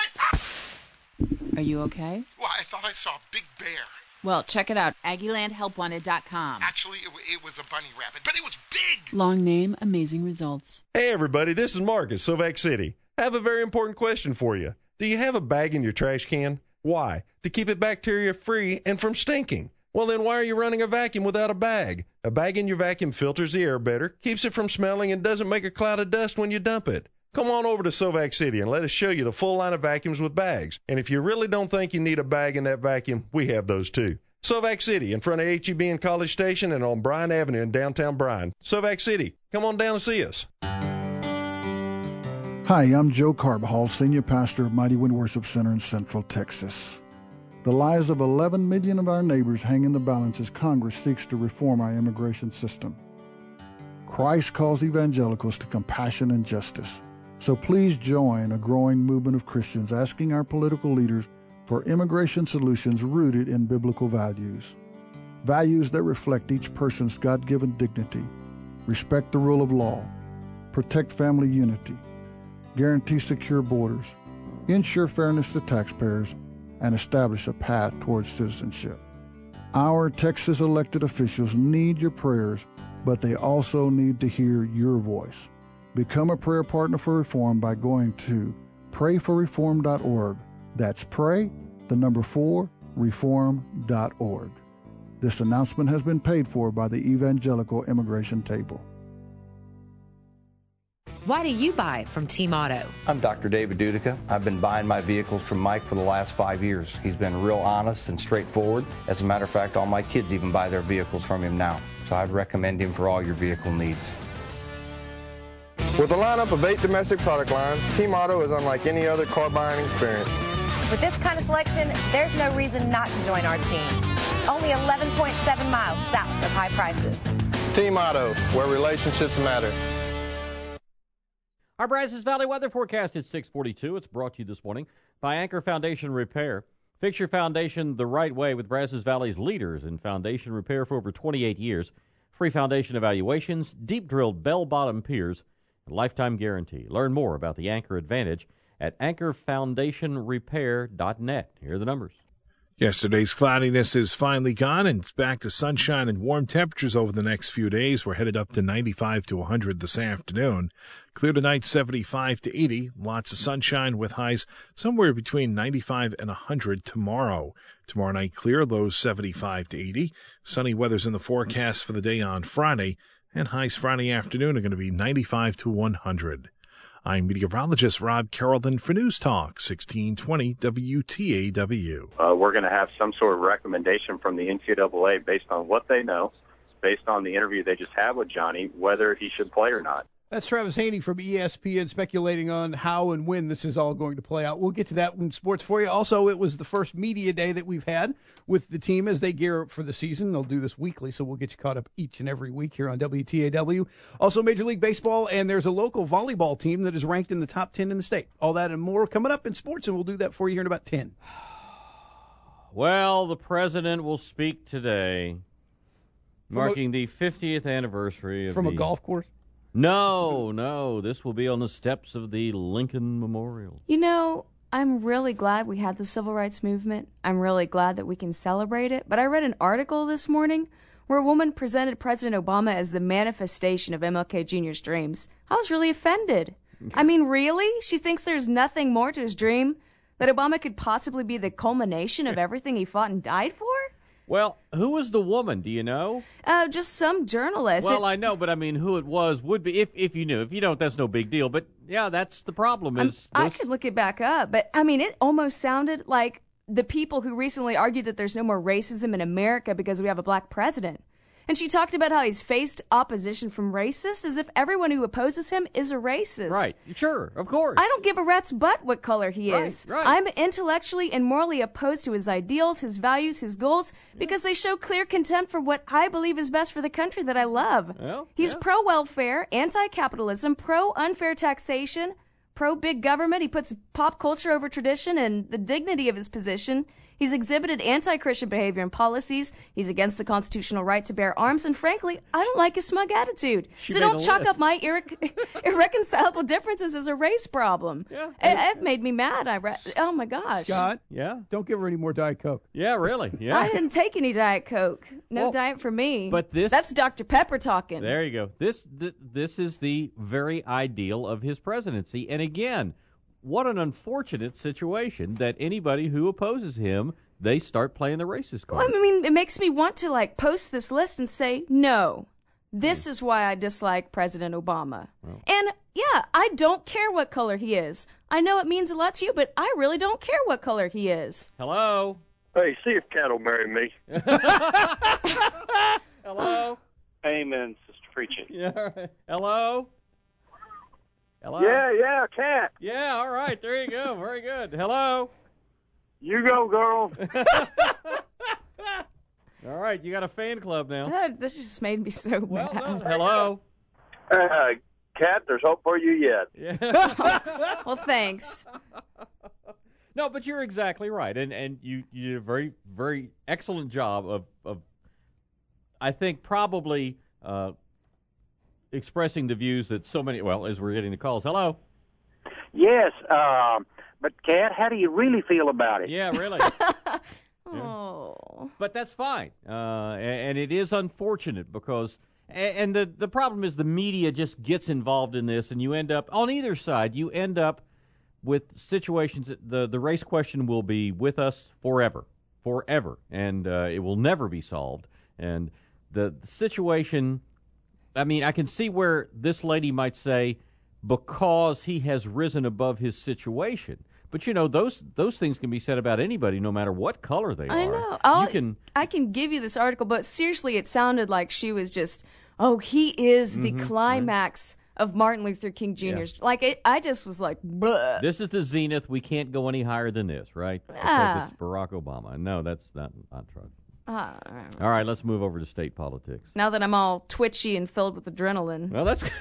get away! Are you okay? Well, I thought I saw a big bear. Well, check it out, Aggie Land Help Wanted dot com. Actually, it, it was a bunny rabbit, but it was big! Long name, amazing results. Hey, everybody, this is Marcus, Sovac City. I have a very important question for you. Do you have a bag in your trash can? Why? To keep it bacteria-free and from stinking. Well, then why are you running a vacuum without a bag? A bag in your vacuum filters the air better, keeps it from smelling, and doesn't make a cloud of dust when you dump it. Come on over to Sovac City and let us show you the full line of vacuums with bags. And if you really don't think you need a bag in that vacuum, we have those too. Sovac City, in front of H E B and College Station and on Bryan Avenue in downtown Bryan. Sovac City, come on down and see us. Hi, I'm Joe Carbajal, Senior Pastor of Mighty Wind Worship Center in Central Texas. The lives of eleven million of our neighbors hang in the balance as Congress seeks to reform our immigration system. Christ calls evangelicals to compassion and justice. So please join a growing movement of Christians asking our political leaders for immigration solutions rooted in biblical values. Values that reflect each person's God-given dignity, respect the rule of law, protect family unity, guarantee secure borders, ensure fairness to taxpayers, and establish a path towards citizenship. Our Texas elected officials need your prayers, but they also need to hear your voice. Become a prayer partner for reform by going to pray for reform dot org. That's pray, the number four, reform dot org. This announcement has been paid for by the Evangelical Immigration Table. Why do you buy from Team Auto? I'm Doctor David Dudica. I've been buying my vehicles from Mike for the last five years. He's been real honest and straightforward. As a matter of fact, all my kids even buy their vehicles from him now. So I'd recommend him for all your vehicle needs. With a lineup of eight domestic product lines, Team Auto is unlike any other car buying experience. With this kind of selection, there's no reason not to join our team. Only eleven point seven miles south of high prices. Team Auto, where relationships matter. Our Brazos Valley weather forecast at six forty-two. It's brought to you this morning by Anchor Foundation Repair. Fix your foundation the right way with Brazos Valley's leaders in foundation repair for over twenty-eight years. Free foundation evaluations, deep-drilled bell-bottom piers, and lifetime guarantee. Learn more about the Anchor Advantage at anchor foundation repair dot net. Here are the numbers. Yesterday's cloudiness is finally gone, and it's back to sunshine and warm temperatures over the next few days. We're headed up to ninety-five to one hundred this afternoon. Clear tonight, seventy-five to eighty. Lots of sunshine with highs somewhere between ninety-five and one hundred tomorrow. Tomorrow night, clear, lows seventy-five to eighty. Sunny weather's in the forecast for the day on Friday, and highs Friday afternoon are going to be ninety-five to one hundred. I'm meteorologist Rob Carrollton for News Talk, sixteen twenty W T A W. Uh, we're going to have some sort of recommendation from the N C double A based on what they know, based on the interview they just had with Johnny, whether he should play or not. That's Travis Haney from E S P N speculating on how and when this is all going to play out. We'll get to that in sports for you. Also, it was the first media day that we've had with the team as they gear up for the season. They'll do this weekly, so we'll get you caught up each and every week here on W T A W. Also, Major League Baseball, and there's a local volleyball team that is ranked in the top ten in the state. All that and more coming up in sports, and we'll do that for you here in about ten. Well, the president will speak today, marking a, the fiftieth anniversary of From the, a golf course? No, no. This will be on the steps of the Lincoln Memorial. You know, I'm really glad we had the civil rights movement. I'm really glad that we can celebrate it. But I read an article this morning where a woman presented President Obama as the manifestation of M L K Junior's dreams. I was really offended. I mean, really? She thinks there's nothing more to his dream? That Obama could possibly be the culmination of everything he fought and died for? Well, who was the woman? Do you know? Uh, just some journalist. Well, it, I know, but I mean, who it was would be if if you knew. If you don't, that's no big deal. But yeah, that's the problem. Is I could look it back up, but I mean, it almost sounded like the people who recently argued that there's no more racism in America because we have a black president. And she talked about how he's faced opposition from racists as if everyone who opposes him is a racist. Right. Sure. Of course. I don't give a rat's butt what color he right, is. Right. I'm intellectually and morally opposed to his ideals, his values, his goals, because they show clear contempt for what I believe is best for the country that I love. Well, he's yeah. pro-welfare, anti-capitalism, pro-unfair taxation, pro-big government. He puts pop culture over tradition and the dignity of his position. He's exhibited anti-Christian behavior and policies. He's against the constitutional right to bear arms. And frankly, I don't like his smug attitude. She so made don't a chalk list. up my irre- irreconcilable differences as a race problem. Yeah. It, it made me mad. I re- Oh, my gosh. Scott? Yeah? Don't give her any more Diet Coke. Yeah, really. Yeah. I didn't take any Diet Coke. No Well, diet for me. but this- That's Doctor Pepper talking. There you go. This th- this is the very ideal of his presidency. And again, what an unfortunate situation that anybody who opposes him, they start playing the racist card. Well, I mean, it makes me want to, like, post this list and say, no, this is why I dislike President Obama. Well. And, yeah, I don't care what color he is. I know it means a lot to you, but I really don't care what color he is. Hello? Hey, see if Cat will marry me. Hello? Amen, Sister Preaching. Yeah. all right. Hello? Hello? Yeah, yeah, Cat. Yeah, all right. There you go. Very good. Hello? You go, girl. All right. You got a fan club now. God, this just made me so Well mad. done. Hello? Uh, Cat, there's hope for you yet. Yeah. Well, thanks. No, but you're exactly right. And and you, you did a very, very excellent job of, of I think, probably uh, expressing the views that so many, well, as we're getting the calls. Hello? Yes, um, But, Kat, how do you really feel about it? Yeah, really. Oh. But that's fine. Uh, and, and it is unfortunate because, and the, the problem is the media just gets involved in this, and you end up, on either side, you end up with situations that the, the race question will be with us forever, forever, and uh, it will never be solved. And the, the situation, I mean, I can see where this lady might say, because he has risen above his situation. But, you know, those those things can be said about anybody, no matter what color they I are. know. I'll, You can, I can give you this article, but seriously, it sounded like she was just, oh, he is the Mhm, climax of Martin Luther King Junior's Yeah. Like, it, I just was like, bleh. this is the zenith. We can't go any higher than this, right? Because Ah. it's Barack Obama. No, that's not, not true. Ah, All right, let's move over to state politics. now that I'm all twitchy and filled with adrenaline. Well, that's...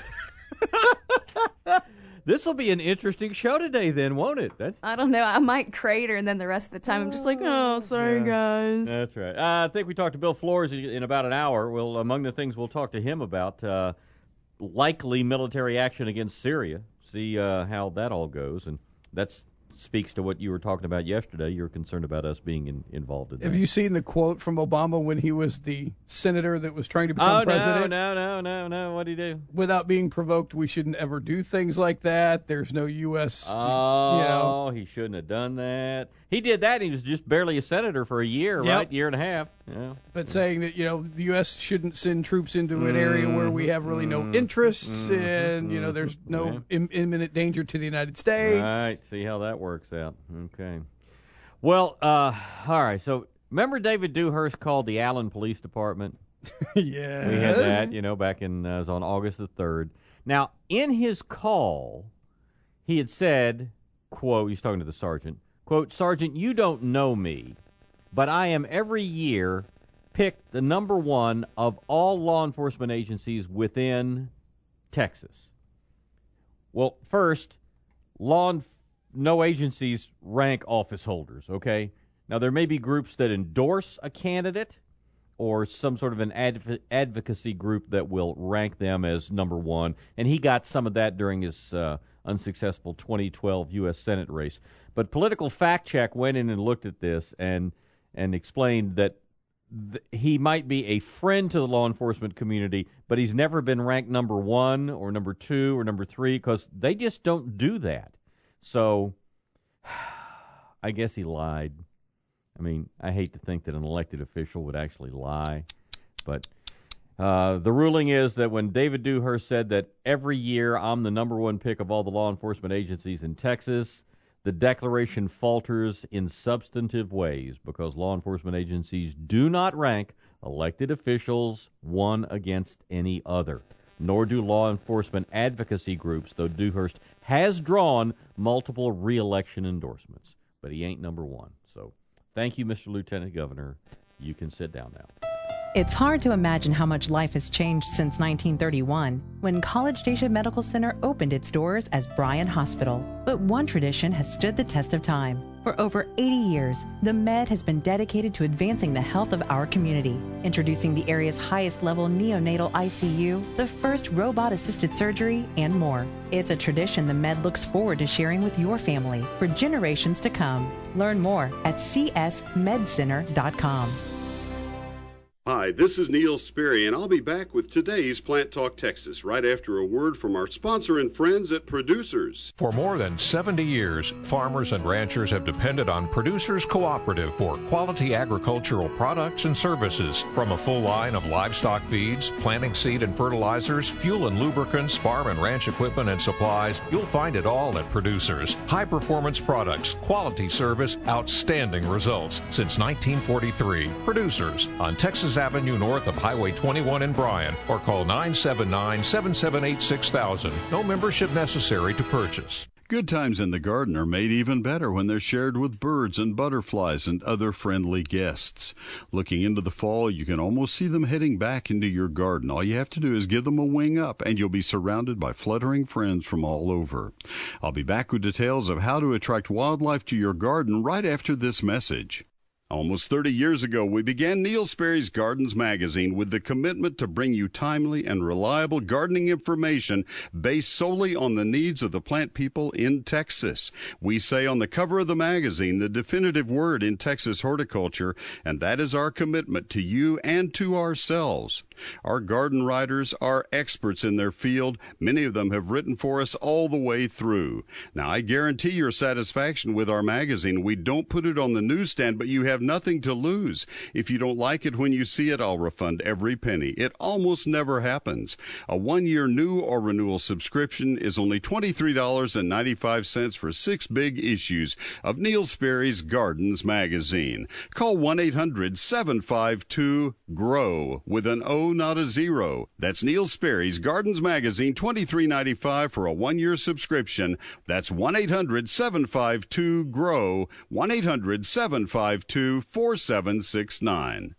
This will be an interesting show today, then, won't it? That's, I don't know. I might crater, and then the rest of the time I'm just like, oh, sorry, guys. that's right. Uh, I think we talked to Bill Flores in, in about an hour. Well, among the things we'll talk to him about, uh, likely military action against Syria, see uh, how that all goes. And that's speaks to what you were talking about yesterday. You were concerned about us being in, involved in that. Have you seen the quote from Obama when he was the senator that was trying to become oh, Oh, president? no, no, no, no, no. What did he do? Without being provoked, we shouldn't ever do things like that. There's no U S Oh, you know. he shouldn't have done that. He did that. He was just barely a senator for a year, Yep. right? Year and a half. Yeah. But saying that, you know, the U S shouldn't send troops into an area where we have really no interests and, you know, there's no Yeah. im- imminent danger to the United States. Right. See how that works out. Okay. Well, uh, all right. So remember David Dewhurst called the Allen Police Department? Yeah. We had that, you know, back in, uh, it was on August the third. Now, in his call, he had said, quote, he's talking to the sergeant, quote, "Sergeant, you don't know me, but I am every year picked the number one of all law enforcement agencies within Texas." Well, first, law enf- no agencies rank office holders, okay? Now, there may be groups that endorse a candidate or some sort of an adv- advocacy group that will rank them as number one, and he got some of that during his uh, unsuccessful twenty twelve U S Senate race. But Political Fact Check went in and looked at this and and explained that th- he might be a friend to the law enforcement community, but he's never been ranked number one or number two or number three because they just don't do that. So I guess he lied. I mean, I hate to think that an elected official would actually lie, but uh, the ruling is that when David Dewhurst said that every year I'm the number one pick of all the law enforcement agencies in Texas, the declaration falters in substantive ways because law enforcement agencies do not rank elected officials one against any other, nor do law enforcement advocacy groups, though Dewhurst has drawn multiple re-election endorsements, but he ain't number one. So thank you, Mister Lieutenant Governor. You can sit down now. It's hard to imagine how much life has changed since nineteen thirty-one, when College Station Medical Center opened its doors as Bryan Hospital. But one tradition has stood the test of time. For over eighty years, the Med has been dedicated to advancing the health of our community, introducing the area's highest level neonatal I C U, the first robot-assisted surgery, and more. It's a tradition the Med looks forward to sharing with your family for generations to come. Learn more at c s med center dot com. Hi, this is Neil Sperry, and I'll be back with today's Plant Talk Texas right after a word from our sponsor and friends at Producers. For more than seventy years, farmers and ranchers have depended on Producers Cooperative for quality agricultural products and services. From a full line of livestock feeds, planting seed and fertilizers, fuel and lubricants, farm and ranch equipment and supplies, you'll find it all at Producers. High-performance products, quality service, outstanding results. Since nineteen forty-three, Producers on Texas Avenue north of Highway twenty-one in Bryan, or call nine seven nine, seven seven eight, six thousand. No membership necessary to purchase. Good times in the garden are made even better when they're shared with birds and butterflies and other friendly guests. Looking into the fall, you can almost see them heading back into your garden. All you have to do is give them a wing up, and you'll be surrounded by fluttering friends from all over. I'll be back with details of how to attract wildlife to your garden right after this message. Almost thirty years ago, we began Neil Sperry's Gardens magazine with the commitment to bring you timely and reliable gardening information based solely on the needs of the plant people in Texas. We say on the cover of the magazine the definitive word in Texas horticulture, and that is our commitment to you and to ourselves. Our garden writers are experts in their field. Many of them have written for us all the way through. Now, I guarantee your satisfaction with our magazine. We don't put it on the newsstand, but you have nothing to lose. If you don't like it when you see it, I'll refund every penny. It almost never happens. A one-year new or renewal subscription is only twenty-three dollars and ninety-five cents for six big issues of Neil Sperry's Gardens magazine. Call one eight hundred seven five two GROW with an O, not a zero. That's Neil Sperry's Gardens magazine, twenty-three dollars and ninety-five cents for a one-year subscription. That's one eight hundred seven five two GROW, one eight hundred seven five two four seven six nine.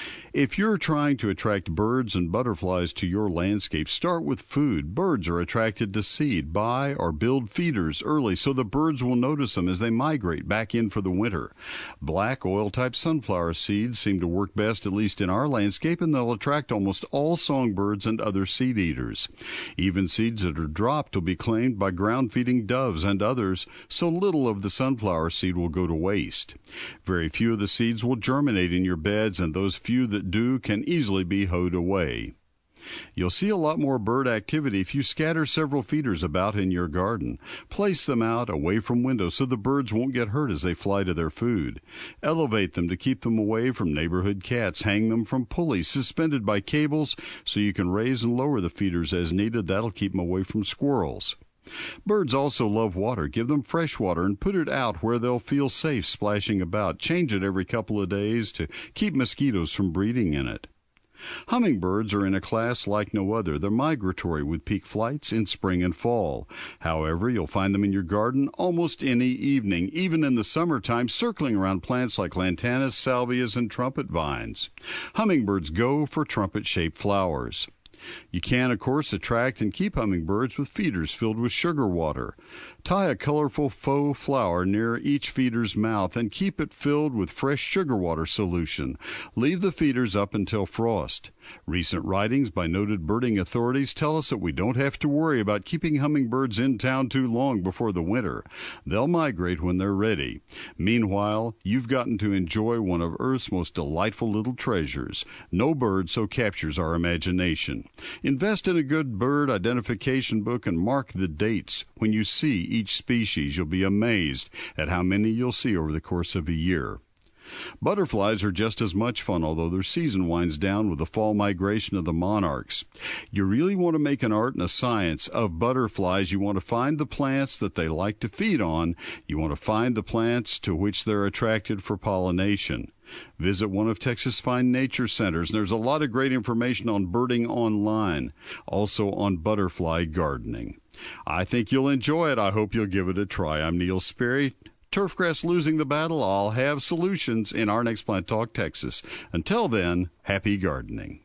If you're trying to attract birds and butterflies to your landscape, start with food. Birds are attracted to seed. Buy or build feeders early so the birds will notice them as they migrate back in for the winter. Black oil-type sunflower seeds seem to work best, at least in our landscape, and they'll attract almost all songbirds and other seed eaters. Even seeds that are dropped will be claimed by ground-feeding doves and others, so little of the sunflower seed will go to waste. Very few of the seeds will germinate in your beds, and those few that do can easily be hoed away. You'll see a lot more bird activity if you scatter several feeders about in your garden. Place them out away from windows so the birds won't get hurt as they fly to their food. Elevate them to keep them away from neighborhood cats. Hang them from pulleys suspended by cables so you can raise and lower the feeders as needed. That'll keep them away from squirrels. Birds also love water. Give them fresh water and put it out where they'll feel safe splashing about. Change it every couple of days to keep mosquitoes from breeding in it. Hummingbirds are in a class like no other. They're migratory with peak flights in spring and fall. However, you'll find them in your garden almost any evening, even in the summertime, circling around plants like lantanas, salvias, and trumpet vines. Hummingbirds go for trumpet-shaped flowers. You can, of course, attract and keep hummingbirds with feeders filled with sugar water. Tie a colorful faux flower near each feeder's mouth and keep it filled with fresh sugar water solution. Leave the feeders up until frost. Recent writings by noted birding authorities tell us that we don't have to worry about keeping hummingbirds in town too long before the winter. They'll migrate when they're ready. Meanwhile, you've gotten to enjoy one of Earth's most delightful little treasures. No bird so captures our imagination. Invest in a good bird identification book and mark the dates. When you see each species, you'll be amazed at how many you'll see over the course of a year. Butterflies are just as much fun, although their season winds down with the fall migration of the monarchs. You really want to make an art and a science of butterflies. You want to find the plants that they like to feed on. You want to find the plants to which they're attracted for pollination. Visit one of Texas' fine nature centers. There's a lot of great information on birding online, also on butterfly gardening. I think you'll enjoy it. I hope you'll give it a try. I'm Neil Sperry. Turfgrass losing the battle. I'll have solutions in our next Plant Talk Texas. Until then, happy gardening.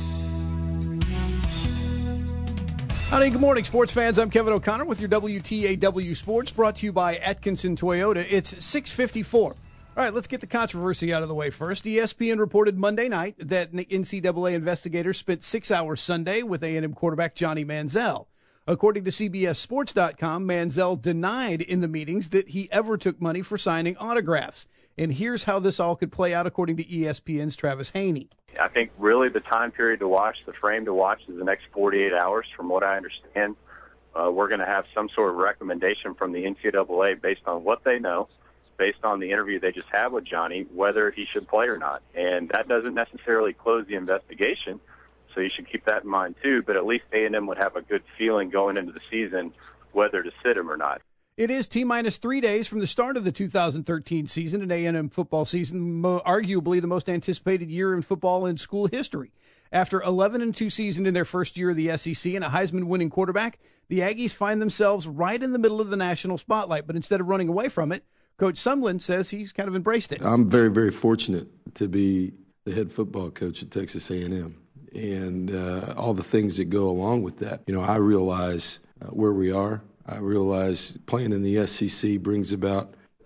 Howdy, good morning, sports fans. I'm Kevin O'Connor with your W T A W Sports, brought to you by Atkinson Toyota. It's six fifty-four. All right, let's get the controversy out of the way first. E S P N reported Monday night that N C double A investigators spent six hours Sunday with A and M quarterback Johnny Manziel. According to C B S Sports dot com, Manziel denied in the meetings that he ever took money for signing autographs. And here's how this all could play out according to E S P N's Travis Haney. I think really the time period to watch, the frame to watch is the next forty-eight hours. From what I understand, uh, we're going to have some sort of recommendation from the N C double A based on what they know, based on the interview they just had with Johnny, whether he should play or not. And that doesn't necessarily close the investigation, so you should keep that in mind too. But at least A and M would have a good feeling going into the season whether to sit him or not. It is T-minus three days from the start of the two thousand thirteen season, an A and M football season, mo- arguably the most anticipated year in football in school history. After eleven and two season in their first year of the S E C and a Heisman-winning quarterback, the Aggies find themselves right in the middle of the national spotlight. But instead of running away from it, Coach Sumlin says he's kind of embraced it. I'm very, very fortunate to be the head football coach at Texas A and M. And uh, all the things that go along with that. You know, I realize uh, where we are. I realize playing in the S E C brings about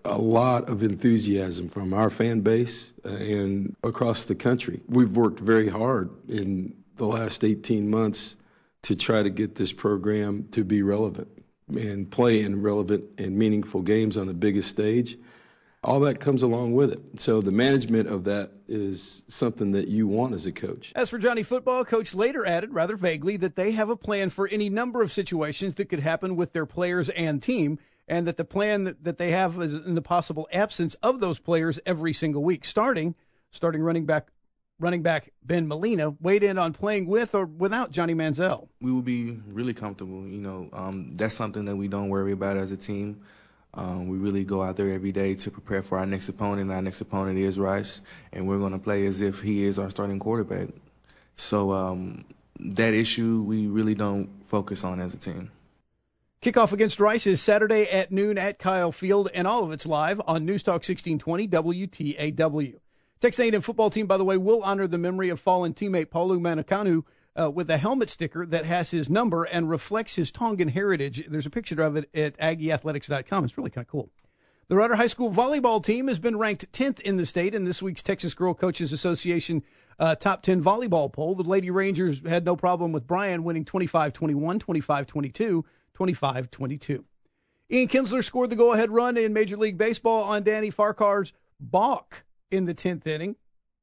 a lot of enthusiasm from our fan base uh, and across the country. We've worked very hard in the last eighteen months to try to get this program to be relevant and play in relevant and meaningful games on the biggest stage. All that comes along with it. So the management of that is something that you want as a coach. As for Johnny Football, Coach later added, rather vaguely, that they have a plan for any number of situations that could happen with their players and team, and that the plan that, that they have is in the possible absence of those players every single week. Starting, starting running back, running back Ben Molina weighed in on playing with or without Johnny Manziel. We will be really comfortable. You know, um, that's something that we don't worry about as a team. Um, we really go out there every day to prepare for our next opponent. Our next opponent is Rice, and we're going to play as if he is our starting quarterback. So um, that issue we really don't focus on as a team. Kickoff against Rice is Saturday at noon at Kyle Field, and all of it's live on News Talk sixteen twenty W T A W. Texas A and M football team, by the way, will honor the memory of fallen teammate Paulu Manukanu Uh, with a helmet sticker that has his number and reflects his Tongan heritage. There's a picture of it at Aggie Athletics dot com. It's really kind of cool. The Rudder High School volleyball team has been ranked tenth in the state in this week's Texas Girl Coaches Association uh, Top ten Volleyball Poll. The Lady Rangers had no problem with Bryan winning twenty-five twenty-one, twenty-five twenty-two, twenty-five twenty-two. Ian Kinsler scored the go-ahead run in Major League Baseball on Danny Farquhar's balk in the tenth inning.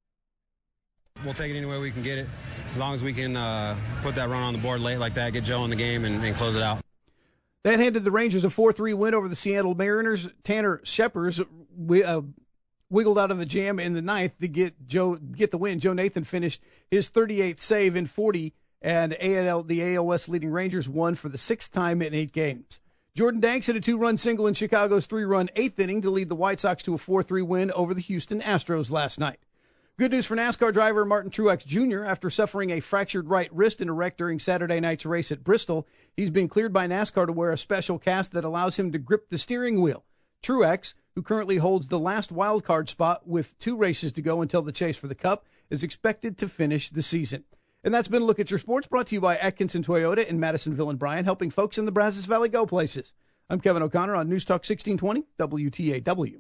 We'll take it any way we can get it. As long as we can uh, put that run on the board late like that, get Joe in the game, and, and close it out. That handed the Rangers a four three win over the Seattle Mariners. Tanner Shepers uh, wiggled out of the jam in the ninth to get Joe get the win. Joe Nathan finished his thirty-eighth save in forty, and A L L, the A L West leading Rangers won for the sixth time in eight games. Jordan Danks hit a two-run single in Chicago's three-run eighth inning to lead the White Sox to a four three win over the Houston Astros last night. Good news for NASCAR driver Martin Truex Junior After suffering a fractured right wrist in a wreck during Saturday night's race at Bristol, he's been cleared by NASCAR to wear a special cast that allows him to grip the steering wheel. Truex, who currently holds the last wildcard spot with two races to go until the chase for the Cup, is expected to finish the season. And that's been a look at your sports, brought to you by Atkinson Toyota in Madisonville and Bryan, helping folks in the Brazos Valley go places. I'm Kevin O'Connor on News Talk sixteen twenty W T A W.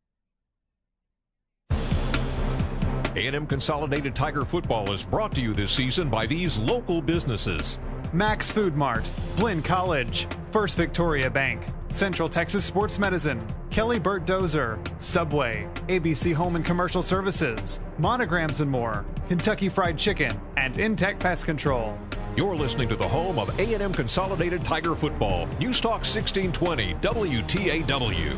A and M Consolidated Tiger Football is brought to you this season by these local businesses. Max Food Mart, Blinn College, First Victoria Bank, Central Texas Sports Medicine, Kelly Burt Dozer, Subway, A B C Home and Commercial Services, Monograms and More, Kentucky Fried Chicken, and Intech Pest Control. You're listening to the home of A and M Consolidated Tiger Football, News Talk sixteen twenty W T A W.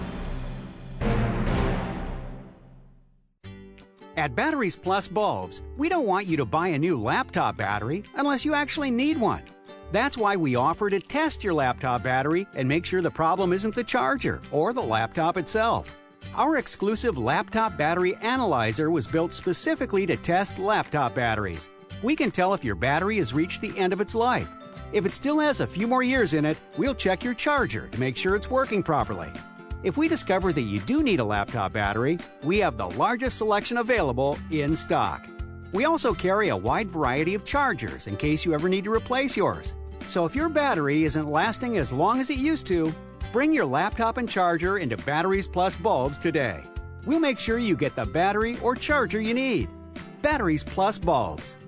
At Batteries Plus Bulbs, we don't want you to buy a new laptop battery unless you actually need one. That's why we offer to test your laptop battery and make sure the problem isn't the charger or the laptop itself. Our exclusive Laptop Battery Analyzer was built specifically to test laptop batteries. We can tell if your battery has reached the end of its life. If it still has a few more years in it, we'll check your charger to make sure it's working properly. If we discover that you do need a laptop battery, we have the largest selection available in stock. We also carry a wide variety of chargers in case you ever need to replace yours. So if your battery isn't lasting as long as it used to, bring your laptop and charger into Batteries Plus Bulbs today. We'll make sure you get the battery or charger you need. Batteries Plus Bulbs.